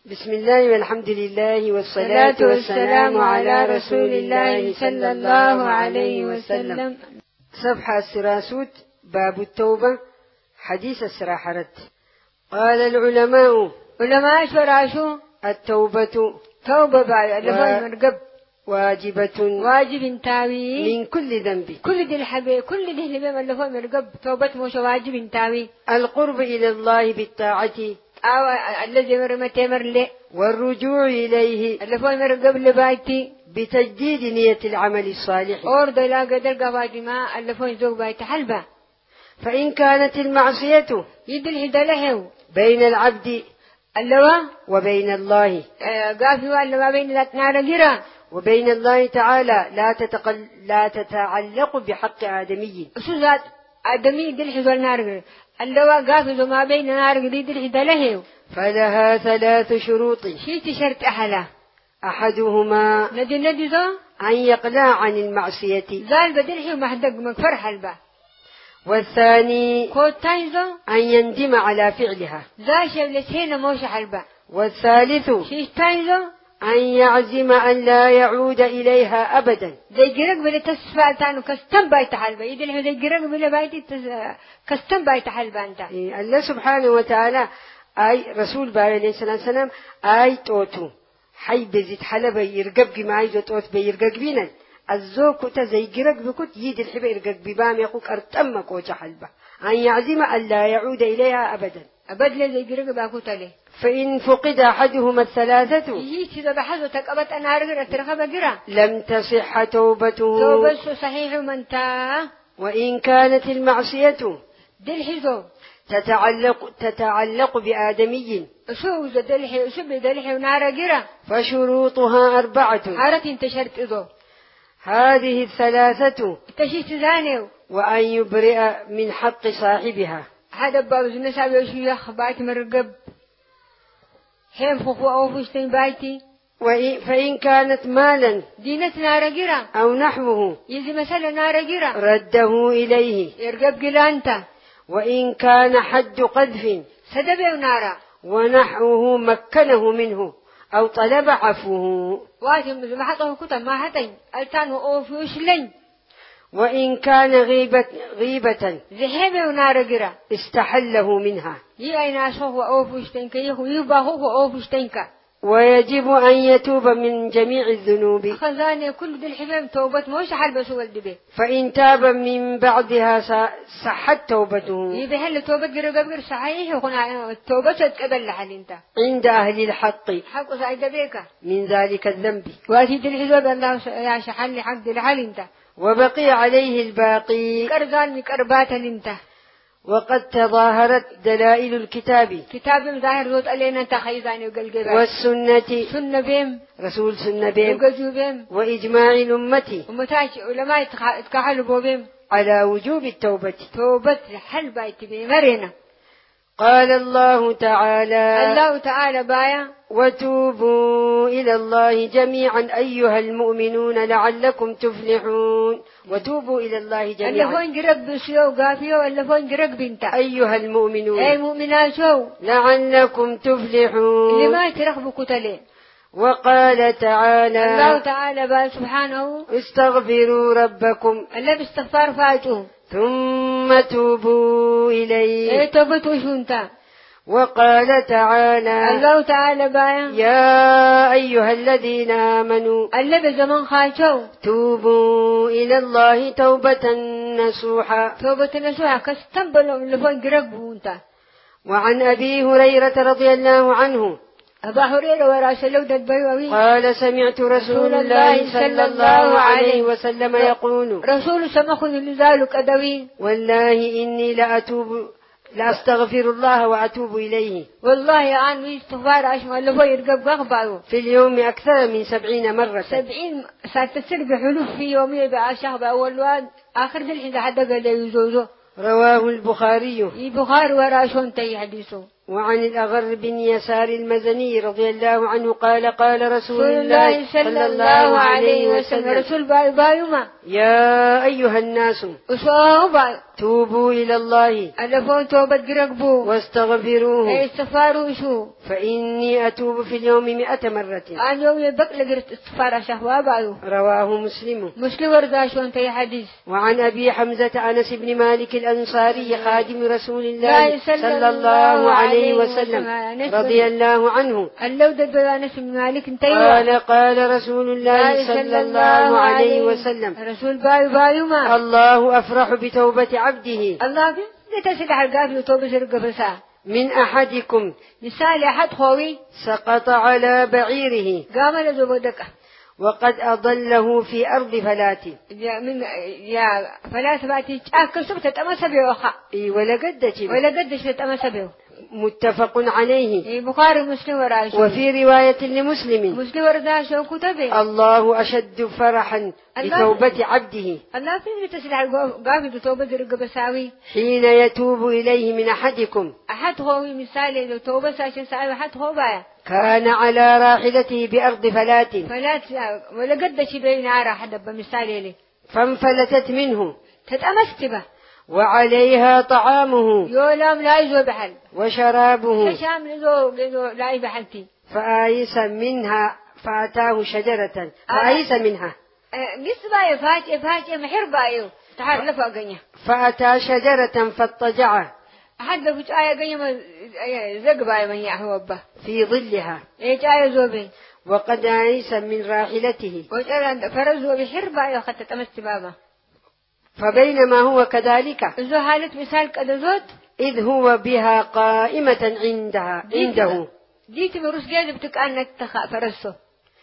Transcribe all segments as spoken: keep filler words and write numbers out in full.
بسم الله والحمد لله والصلاة والسلام على رسول الله صلى الله عليه وسلم. صفحة السراسوت باب التوبة حديث السراحرت. قال العلماء علماء شراشو التوبة توبة بعد و... مرقب واجبة واجب تاوي من كل ذنب كل ذي الحبي كل ذي الحبي اللي هو مرقب توبة مش واجب تاوي القرب إلى الله بالطاعة أو الذي مرمتي مرلي والرجوع إليه اللي هو مرقب لبايتي بتجديد نية العمل الصالح أورد لا قدر قبادي ما اللي هو زوج بايت حلبة. فإن كانت المعصية يدل هدله بين العبد اللواء وبين الله قافي ولا ما بين الأثناء جرا وبين الله تعالى لا تتقل لا تتعلق بحق آدمي سوزات آدمي دل حزول نار اللواء قافي وما بين نار جديد الهدله فلها ثلاث شروط. شيء شرط أحلى أحدهما ندي ندي ذا أن يقلع عن المعصية زال بدلحي ومحدق مكفر حلبة. والثاني كوتاين ذا أن يندم على فعلها ذا شيء لسهنا موش حلبة. والثالث شيء تاين ذا أن يعزم أن لا يعود إليها أبدا. زي جرق بلا تسفع تانو كستم بايت حلبة يدلحي زي جرق بلا بايت كستم بايت حلبة أنت. إيه الله سبحانه وتعالى أي رسول باري عليه الصلاة والسلام أي توتو حي بزيت حلبة يرقب جماعي توت بيرقب بينا الزوج تزي جرق بكت يد الحبة يرقب ببام يقول أرتمك وجه حلبة أن يعزم أن لا يعود إليها أبدا أبدا زي جرق باكوت عليه. فإن فقد أحدهما الثلاثة يجي إذا بحثتك أبد أنا أرجع ترخب جرا لم تصح توبته توبة صحيح من تا. وإن كانت المعصية دلحزو تتعلق تتعلق بآدمي شو دلحي شو بدلحي ونار جرا فشروطها أربعة. عرفت أنت شرط إذا هذه الثلاثة تشيت زانيو وأن يبرئ من حق صاحبها. هذا باب الناس أبي شو يخبات مرقب حين فخوا أو فستين بايتي. فإن كانت مالا دينة نار جرا أو نحوه يزي مثلا نار جرا رده إليه يرقب جلانتا. وإن كان حد قذف سدبه نارا ونحوه مكنه منه أو طلب عفوه. واجب ما حطه كتب ما حتين التان وأوفيوش لين. وإن كان غيبة غيبة ذهبه نار جرا استحله منها يأين أشوه وأوفيوش تنك يهو يباه وأوفيوش تنك. ويجب أن يتوب من جميع الذنوب. خزانة كل ذي الحباب توبة موش حلبس والدبه. فإن تاب من بعدها صحت توبته. يبهل توبة جرب غير صحيح وخنا التوبة تتقبل لحال انت. عند أهل الحق. حق سعيد بيك. من ذلك الذنب. وأكيد الحساب الله يا شحال حق لحال انت. وبقي عليه الباقي. كرزان مكربات انت. وقد تظاهرت دلائل الكتاب كتاب مظاهر روت علينا تخيزاني وقلقبات والسنة سنة بهم رسول سنة بهم بهم وإجماع الأمة ومتاش علماء يتكحلوا بهم على وجوب التوبة توبة حل بايت بمرنا. قال الله تعالى الله تعالى بايا وتوبوا إلى الله جميعا أيها المؤمنون لعلكم تفلحون. وتوبوا إلى الله جميعا اللي فون جرق بسيو قافيو اللي فون جرق بنتا أيها المؤمنون أي مؤمنات شو لعلكم تفلحون اللي ما ترخبوا كتلين. وقال تعالى الله تعالى بايا سبحانه استغفروا ربكم اللي باستغفار فاتوا ثم توبوا إليه ايه توبتوا شونتا. وقال تعالى الله تعالى بايا يا أيها الذين آمنوا اللي بزمن خاشوا توبوا إلى الله توبة نصوحا توبة نصوحا كاستنبلوا اللي فوق رقبونتا. وعن أبي هريرة رضي الله عنه أبا هريرة وراسلوا دبيوي قال سمعت رسول الله صلى الله عليه وسلم يقول رسول سمخن لذلك أدوي والله إني لأتوب لأستغفر الله وأتوب إليه. والله يا عن استغفار أشمع اللي هو يرقب غغبارو في اليوم أكثر من سبعين مرة سبعين ساتسر بحلوف في يومي بعشاق بأول واد آخر ذي الحين حد قال يزوزو. رواه البخاري البخاري وراشون تي حديثه. وعن الأغر بن يسار المزني رضي الله عنه قال قال رسول الله صلى الله عليه وسلم رسول باي بايما يا أيها الناس أصابا توبوا إلى الله ألفون توبة قرقبو واستغفروه استغفاروا شو فإني أتوب في اليوم مئة مرة. أنا يوم يبقى لقرت استغفار شهوة بايو. رواه مسلم. مسلم ورزاش وانتهي حديث. وعن أبي حمزة أنس بن مالك الأنصاري خادم رسول الله صلى الله عليه وسلم رضي الله عنه أنس بن مالك قال قال رسول الله صلى الله عليه وسلم رسول بايو بايو ما الله أفرح بتوبة عبده الله تسلح القافل توبة رقبسا من أحدكم مثال أحد خوي سقط على بعيره قام لزبودك وقد أضله في أرض فلات يا من يا فلات باتي أكسب تتأمس بيوخا إيه ولا قدش ولا قدش تتأمس بيو متفق عليه. إيه بخاري مسلم وراشو. وفي رواية لمسلم مسلم وراشو كتبه الله أشد فرحا بتوبة عبده الله في تسلع قافل توبة رقبساوي حين يتوب إليه من أحدكم أحد هو مثال لو توبة ساشن ساوي أحد هو بايا كان على راحلته بأرض فلات فلات ولا قدش بين عارة حدا بمثال لي فانفلتت منه تتأمست به وعليها طعامه يولام لا يزو بحل وشرابه شام لزو لزو لا يبحلتي فآيس منها فأتاه شجرة فآيس منها قص بايو فاجئ فاجئ محر بايو تعال لفا قنيا فأتى شجرة فاضطجع أحد بيت آية قنيا زق بايو من يحوى به في ظلها إيش آية زوبي وقد آيس من راحلته وجعل فرزوا بحر بايو خدت تمست بابا فبينما هو كذلك زو حالة مثال كدزوت إذ هو بها قائمة عندها عنده جيت بروس جاي بتكأنك تخا فرسه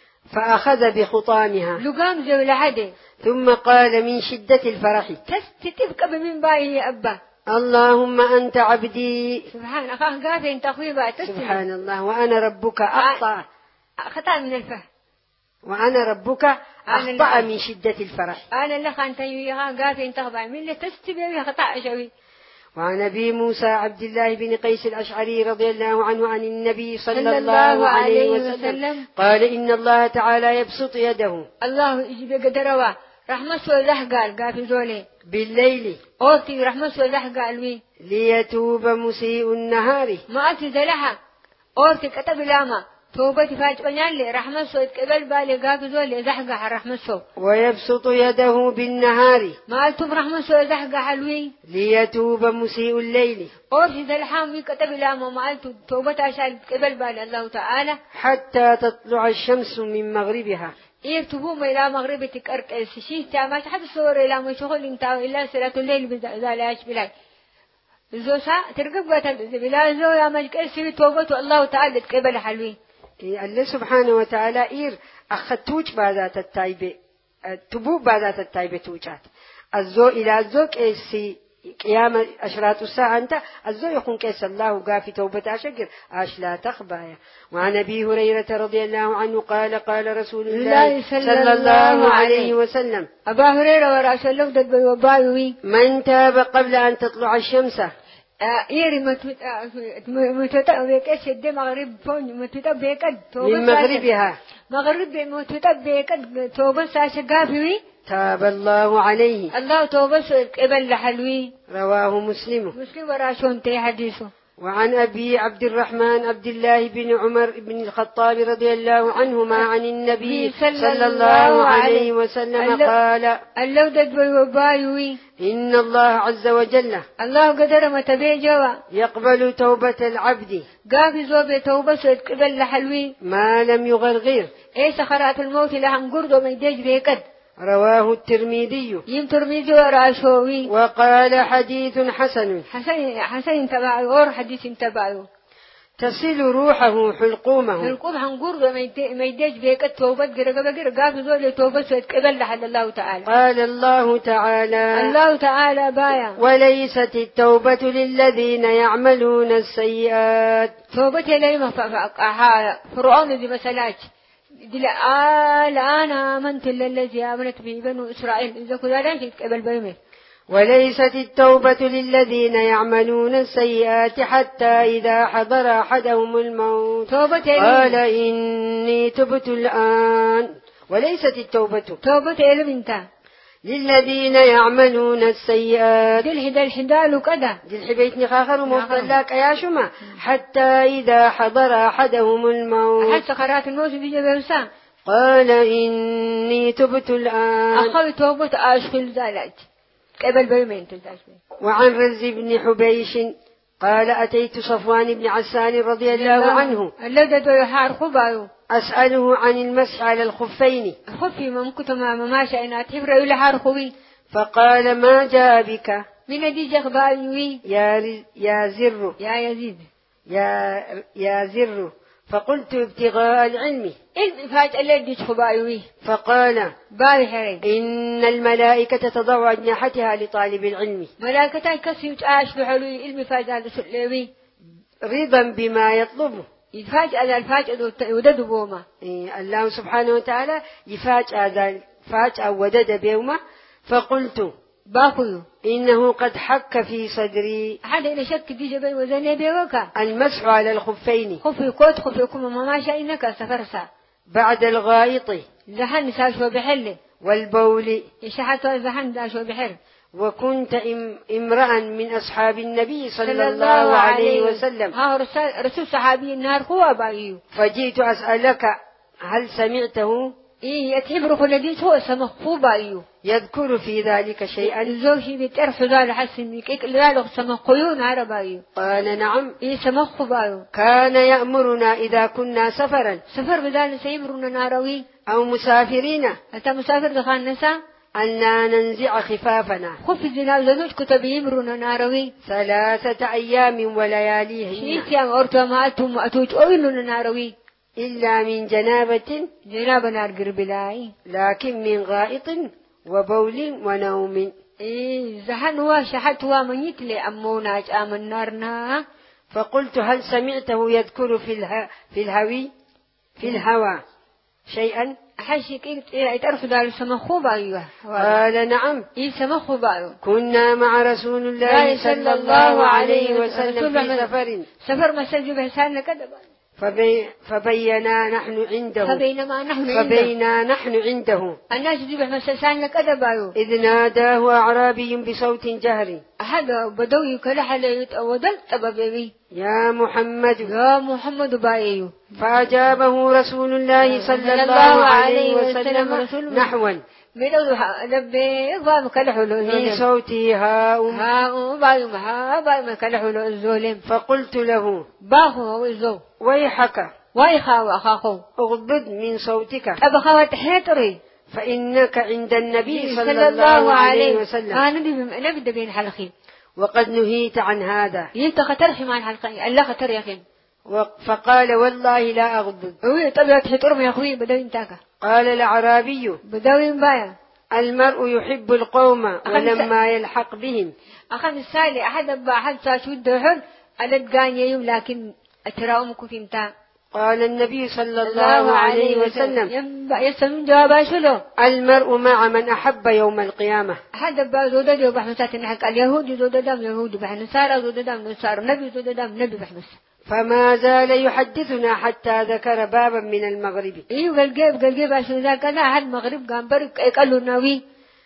فأخذ بخطامها لقام زو لحدي ثم قال من شدة الفرح تستبقى بمن باي يا أبا اللهم أنت عبدي سبحان أخاه قافي انت أخوي سبحان الله وأنا ربك أخطأ خطأ من الفهم وأنا ربك أخطأ من شدة الفرح أنا اللي خانت يا قافي انت خبا من اللي تستبقى خطأ شوي. وعن أبي موسى عبد الله بن قيس الأشعري رضي الله عنه عن النبي صلى الله عليه وسلم قال إن الله تعالى يبسط يده الله يجيب قدروا رحمة سوله قال قافي زولي بالليل أوتي رحمة سوله قال وي ليتوب مسيء النهار ما أتي زلها أوتي كتب لاما توبتي فاج بنيالي رحمة سوت قبل بالي قافي زولي زحقة رحمة سو ويبسط يده بالنهار ما أتم رحمة سو زحقة حلوي ليتوب مسيء الليل أوتي زلها مي كتب لاما ما أتو توبتي عشان قبل بالي الله تعالى حتى تطلع الشمس من مغربها إيه تبوم إلى مغربتك أرك الشيء تامش حد الصور إلى ما شغل إنتاو إلا صلاة الليل بزالاش بلاك زوسا ترقب قتل بلا زو يا ملك السوي توبة الله تعالى تقبل حلوي إيه الله سبحانه وتعالى إير أخذتوش بعدات التايبة تبوب بعدات التايبة توجات الزو إلى الزوك إيسي قيام أشراط الساعة أنت الزو يكون كيس الله قافي توبة أشكر أش لا تخبايا. وعن أبي هريرة رضي الله عنه قال قال رسول الله صلى الله عليه وسلم أبا هريرة ورسول الله دد بيوباوي من تاب قبل أن تطلع الشمس إيري متوت متوت بيكش الدم مغرب فون متوت بيكد من مغربها مغرب متوت بيكد توبة ساشة قافي تاب الله عليه الله توبة قبل حلوي. رواه مسلم مسلم وراشون تي حديثه. وعن أبي عبد الرحمن عبد الله بن عمر بن الخطاب رضي الله عنهما عن النبي صلى الله عليه وسلم قال الله دد وبايوي إن الله عز وجل الله قدر متبيجوا يقبل توبة العبد قافي زوبة توبة قبل حلوي ما لم يغرغر إيه سخرات الموت لهم قردوا ما يديج بيكد. رواه الترمذي يم ترمذي وراشوي وقال حديث حسن حسن حسن تبعه اور حديث تبعه تصل روحه حلقومه حلقوم حنقول ما يديج بيك توبة قرقبة قرقاف زول توبة قبل لحد الله تعالى. قال الله تعالى الله تعالى بايا وليست التوبة للذين يعملون السيئات توبة لي فرعون دي مسلاج دل الآن آمنت الذي آمنت به بنو إسرائيل إذا كذا لا تقبل بيمه وليست التوبة للذين يعملون السيئات حتى إذا حضر أحدهم الموت قال إني تبت الآن. وليست التوبة توبة إلمنتا للذين يعملون السيئات دل هدى الحدال كذا دل حبيت نخاخر ومفضلاك يا شما حتى إذا حضر أحدهم الموت حتى قرأت الموت دي جبهسا قال إني تبت الآن أخذ توبة أشخل زالت قبل بيومين تلتاش. وعن رز بن حبيش قال أتيت صفوان بن عسان رضي الله عنه الذي دو يحار خبايو أسأله عن المسح على الخفين خفي ممكن ما ما شئنا تبر إلى حار خوي فقال ما جاء بك من دي جخبايوي يا يا زر يا يزيد يا يا زر فقلت ابتغاء العلم علم فاج الذي جخبايوي فقال باي حرين إن الملائكة تضع أجنحتها لطالب العلم ملائكة كسيوت آش بحلوي علم فاج هذا سلوي رضا بما يطلبه يفاج هذا الفاج ودد بوما إيه الله سبحانه وتعالى يفاج هذا الفاج أو ودد بيوما. فقلت باخذ إنه قد حك في صدري هذا إن شك دي جبل وزني بيوكا المسح على الخفين خفي كوت خفي كم ما شاء إنك سفرسا بعد الغائط زحن ساشو بحله والبول يشحت زحن ساشو بحر. وكنت امرأ من أصحاب النبي صلى الله عليه وسلم ها رسول صحابي النار هو بايو فجئت أسألك هل سمعته إيه يتحبر خلديت هو سمخو بايو يذكر في ذلك شيئا الزوجي بتعرف ذلك حسن كيك ذلك سمخيون عربايو قال نعم إيه سمخو بايو كان يأمرنا إذا كنا سفرا سفر بذلك سيمرنا ناروي أو مسافرين أنت مسافر دخان نسا أننا ننزع خفافنا خف الزنا زنوج كتب يمرنا ناروي ثلاثة أيام ولياليهن شيء يا أرتو ما أتم أتوج أولنا ناروي إلا من جنابة جناب نار قربلاي لكن من غائط وبول ونوم. إيه زحن وشحت ومن يتلي أموناج آمن نارنا. فقلت هل سمعته يذكر في اله في الهوي في الهوى شيئا حشيك إيه تعرف دار سمخو بايوه. قال نعم إيه سمخو بايو كنا مع رسول الله صلى الله عليه وسلم في سفر سفر مسجد بحسان كذا فبي فبينا نحن عنده فبينما نحن فبينا نحن عنده الناس دي بحسان كذا بايو إذ ناداه أعرابي بصوت جهري هذا بدوي كل حلا يتأودل تبابي يا محمد يا محمد بايو. فأجابه رسول الله صلى الله عليه وسلم نحوا بدوها لبي فام كل حلو من صوته هاء هاء بايو ها بايو كل حلو الظلم. فقلت له باهو وزو ويحك ويخا وأخاكم اغضض من صوتك أبخوات حيطري فإنك عند النبي صلى الله عليه وسلم أنا نبي نبي بين حلقين وقد نهيت عن هذا ينت خطرش مع الحلقين الله خطر يا أخي. فقال والله لا أغضض. وي طب تحترم يا أخوي بدوي انتاك. قال الأعرابي بدوي بايا المرء يحب القوم ولما يلحق بهم أخذ السالي أحد بأحد ساشود دهن ألد قاني يوم لكن أتراهم كفيمتا. قال النبي صلى الله عليه وسلم يسمون جوابا شلو المرء مع من أحب يوم القيامة. هذا بزودة جو بحمسات نحك اليهود زودة دم يهود بحنسارة زودة دم نصار نبي زودة دم نبي بحمس. فما زال يحدثنا حتى ذكر بابا من المغرب. إيه قال جيب قال جيب عشان ذاك أنا أحد المغرب قام برك قالوا ناوي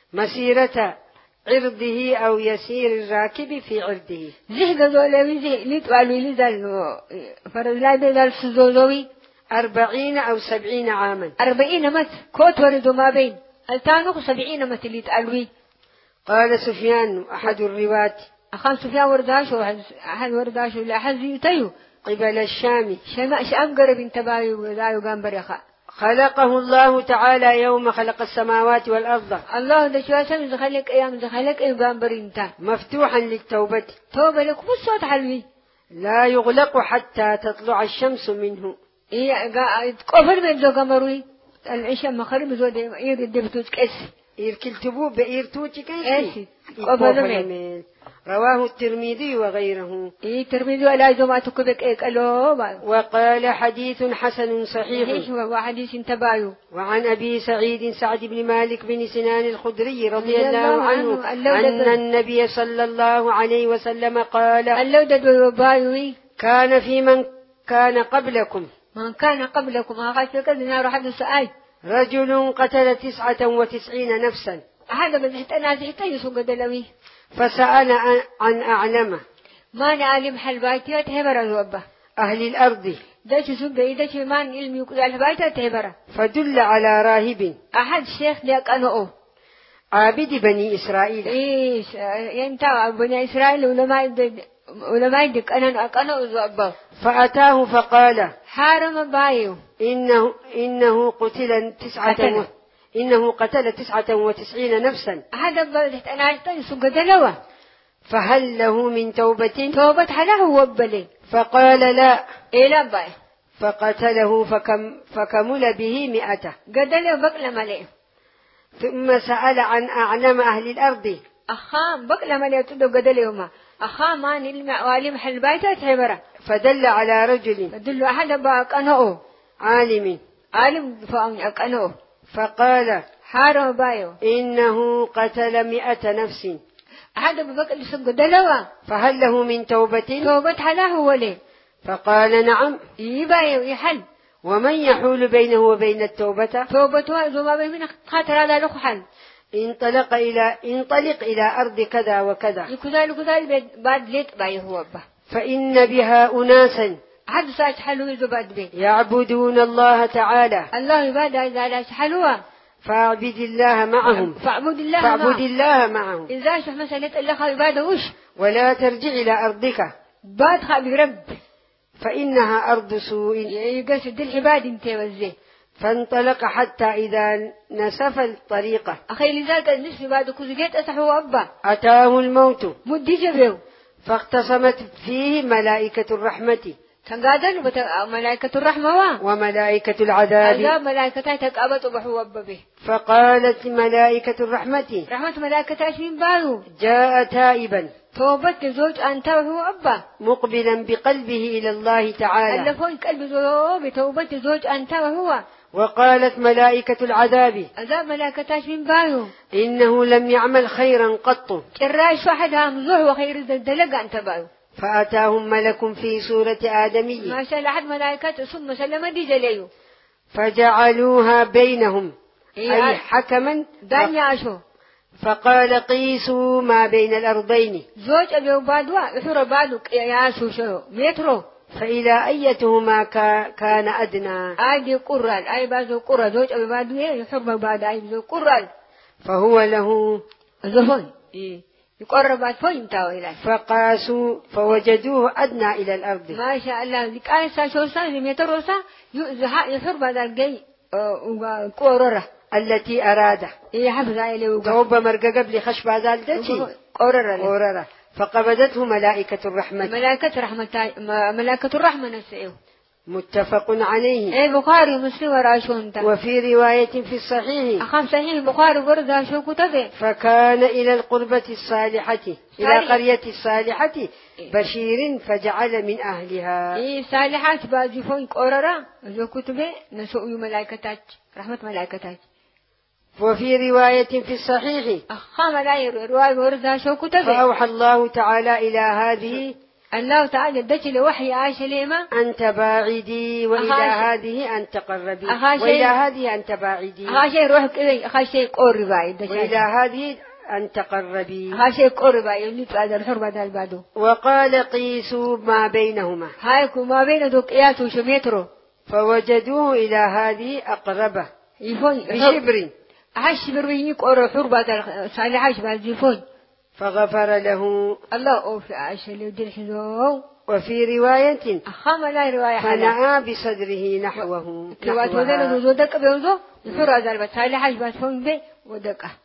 مسيرة عرضه أو يسير الراكب في عرضه. زه قالوا لي زه ليت قالوا لي ذال فرز لا ذال سزوزوي أربعين أو سبعين عاما. أربعين مت كوت وردوا ما بين التانوخ سبعين مت اللي تقالوي. قال سفيان أحد الرواة أخان سفيان ورداش أحد ورداش ولا أحد يتيو قبل الشام شام شام قرب انتبايو وذايو قام بريخا. خلقه الله تعالى يوم خلق السماوات والأرض. الله ده شو اسم زخلك أيام زخلك أيام قام برينتا مفتوحا للتوبة. توبة لك بس صوت حلوي لا يغلق حتى تطلع الشمس منه. إيه قا قفل من ذو قمروي العشاء مخرب زود يرد دبتوش كأس. يركلتبو بإيرتوتي إيش؟ كيسي قبلوا رواه الترمذي وغيره. إيه الترمذي ولا زما تكبك إيه قالوا وقال حديث حسن صحيح. إيش هو حديث تبايو. وعن أبي سعيد سعد بن مالك بن سنان الخدري رضي الله عنه أن النبي صلى الله عليه وسلم قال كان في من كان قبلكم من كان قبلكم رجل قتل تسعة وتسعين نفسا هذا بزحت أنا زحت يسوق دلوي فسأل عن أعلمه ما نعلم حل بايتي تهبر الوبة أهل الأرض داش سوق داش ما علم يقول على بايتي تهبر فدل على راهب أحد شيخ ليك أنا عابد بني إسرائيل. إيش ينتع بني إسرائيل علماء علماء دك أنا أنا أزوبه فأتاه فقال حارم بايو إنه إنه قتل تسعة و... إنه قتل تسعة وتسعين نفسا هذا بلدت أنا عشتني سوق دلوة فهل له من توبة توبة حله وبلي فقال لا إيه باي فقتله فكم فكمل به مئته قدله بقل ملئ ثم سأل عن أعلم أهل الأرض أخام بقل ملئ تدو قدلهما أخام ما نلم عالم حل بايته تعبره فدل على رجل فدل أحد باك أنا عالم عالم فأني أنا فقال حارم بايو إنه قتل مئة نفس هذا ببقى سوق دلوة فهل له من توبة توبة حله ولي فقال نعم يبايو يحل ومن يحول بينه وبين التوبة توبة وما بين خاطر هذا له حل انطلق إلى انطلق إلى أرض كذا وكذا يكذل كذل بعد ليت باي هو به فإن بها أناسا حد ساج حلو يزبد به يعبدون الله تعالى الله يبادى إذا لا حلوة فاعبد الله معهم فاعبد الله فاعبد الله معهم إذا شف مسألة الله خا يبادى وش ولا ترجع إلى أرضك بعد خا برب فإنها أرض سوء يقصد العباد انت وزي فانطلق حتى إذا نسف الطريقة أخي لذلك النسف بعد كذلك أسحوا أبا أتاه الموت مدي جبه فاختصمت فيه ملائكة الرحمة تنقادن ملائكة الرحمة وملائكة العذاب عذاب ملائكة تقابت وبحوا أبا به فقالت ملائكة الرحمة رحمة ملائكة أشمين بارو جاء تائبا توبت زوج أنت وهو أبا مقبلا بقلبه إلى الله تعالى ألفون قلب زوج بتوبت زوج أنت وهو وقالت ملائكة العذاب عذاب ملائكة أشمين بارو إنه لم يعمل خيرا قط كراش واحد مزوح وخير الدلق أنت بارو فأتاهم ملك في صورة آدمي ما شاء الله أحد ملائكة ثم سلم دي جليو فجعلوها بينهم إيه أي حكما دانيا أشو فقال قيسوا ما بين الأرضين زوج أبي وبادوا يحور بادو ياسو شو مترو فإلى أيتهما كان أدنى أي قرال أي بادو قرال زوج أبي بادو يحور بادو أي بادو قرال فهو له زفون إيه يقرب فين تاويلا فقاسوا فوجدوه أدنى إلى الأرض ما شاء الله ذيك آية ساشوسا متروسا يزها يحور بادو الجي قررة التي أراده إيه حفظ عليه وقف توبة مرقى قبل خشب هذا دشي قررة قررة فقبضته ملائكة الرحمة ملائكة رحمة ملائكة الرحمة نسيه متفق عليه إيه بخاري ومسلم وراشون وفي رواية في الصحيح أخام صحيح بخاري برضه شو كتبه فكان إلى القربة الصالحة إلى قرية الصالحة بشير فجعل من أهلها إيه صالحات بازيفون قررة شو كتبه نسوء ملائكتات رحمة ملائكتات وفي رواية في الصحيح أخام لا رواية برضه شو كتبه فأوحى الله تعالى إلى هذه الله تعالى ادت له وحي عائشة ليما أنت باعدي وإلى هذه أنت قربي وإلى هذه أنت باعدي أخاشي روح كذا أخاشي قربي وإلى هذه أنت قربي أخاشي قربي اللي تقدر الحرب هذا البادو وقال قيسوا ما بينهما هايكو ما بين دوقيات وشميترو فوجدوه إلى هذه أقربه يفون بشبر عشبر وينيك أور الحرب هذا صالحاش بعزيفون فغفر له الله أوفي عائشة اللي يدير حزوه وفي رواية أخام لا رواية فنعى بصدره نحوه نحوها وذلك وذلك بيوزو يفر هذا البتالي حاج باتفون بي ودقه